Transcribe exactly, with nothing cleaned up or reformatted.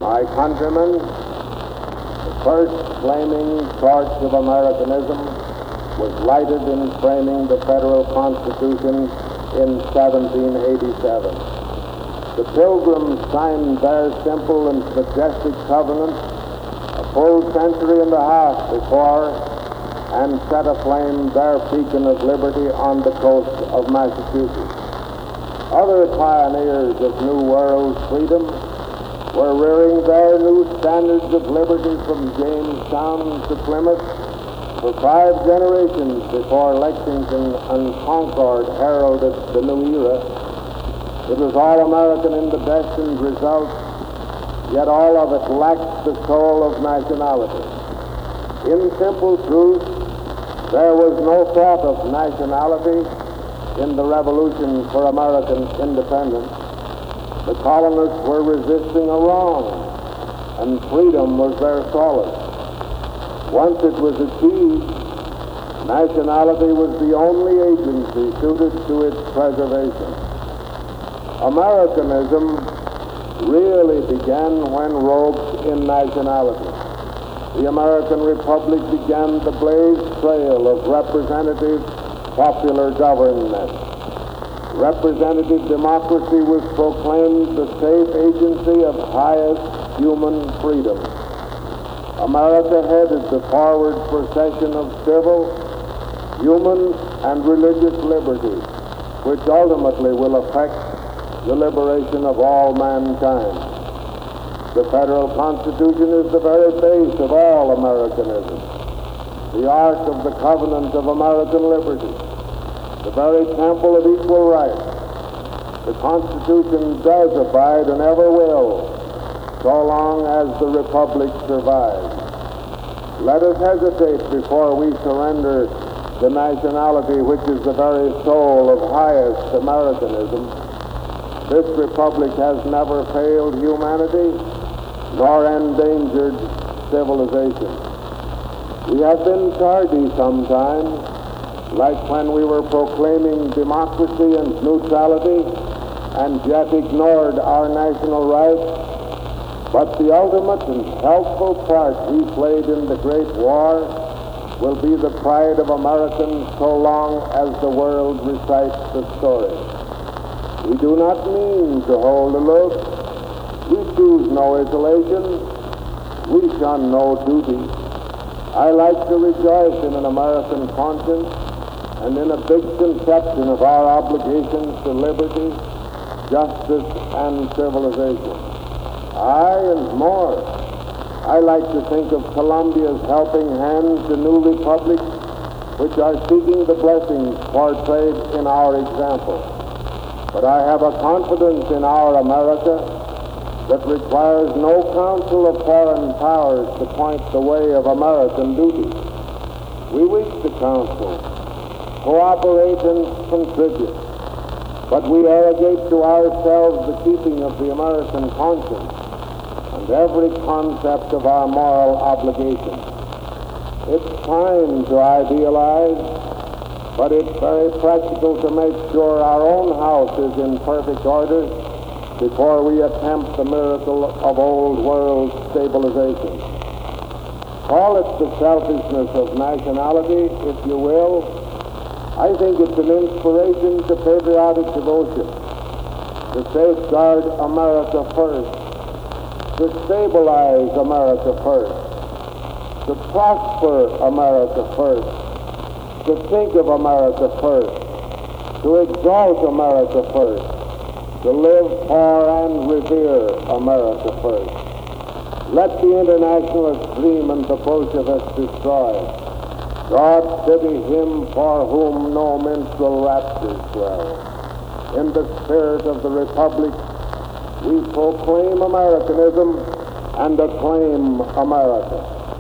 My countrymen, the first flaming torch of Americanism was lighted in framing the federal Constitution in seventeen eighty-seven. The Pilgrims signed their simple and majestic covenant a full century and a half before and set aflame their beacon of liberty on the coast of Massachusetts. Other pioneers of New World freedom were rearing their new standards of liberty from Jamestown to Plymouth for five generations before Lexington and Concord heralded the new era. It was all American in the destined result, yet all of it lacked the soul of nationality. In simple truth, there was no thought of nationality in the revolution for American independence. The colonists were resisting a wrong, and freedom was their solace. Once it was achieved, nationality was the only agency suited to its preservation. Americanism really began when robed in nationality. The American Republic began the blazed trail of representative popular government. Representative democracy was proclaimed the safe agency of highest human freedom. America headed the forward procession of civil, human, and religious liberty, which ultimately will affect the liberation of all mankind. The federal Constitution is the very base of all Americanism, the ark of the covenant of American liberty, the very temple of equal rights. The Constitution does abide and ever will, so long as the Republic survives. Let us hesitate before we surrender the nationality which is the very soul of highest Americanism. This Republic has never failed humanity, nor endangered civilization. We have been tardy sometimes, like when we were proclaiming democracy and neutrality and yet ignored our national rights. But the ultimate and helpful part we played in the Great War will be the pride of Americans so long as the world recites the story. We do not mean to hold aloof. We choose no isolation. We shun no duty. I like to rejoice in an American conscience and in a big conception of our obligations to liberty, justice, and civilization. Aye, and more. I like to think of Columbia's helping hand to new republics which are seeking the blessings portrayed in our example. But I have a confidence in our America that requires no counsel of foreign powers to point the way of American duty. We wish to counsel, cooperate, and contribute, but we arrogate to ourselves the keeping of the American conscience and every concept of our moral obligation. It's time to idealize, but it's very practical to make sure our own house is in perfect order before we attempt the miracle of old world stabilization. Call it the selfishness of nationality, if you will. I think it's an inspiration to patriotic devotion, to safeguard America first, to stabilize America first, to prosper America first, to think of America first, to exalt America first, to live for and revere America first. Let the internationalist dream and the Bolsheviks destroy. God pity him for whom no minstrel raptures dwell. In the spirit of the Republic, we proclaim Americanism and acclaim America.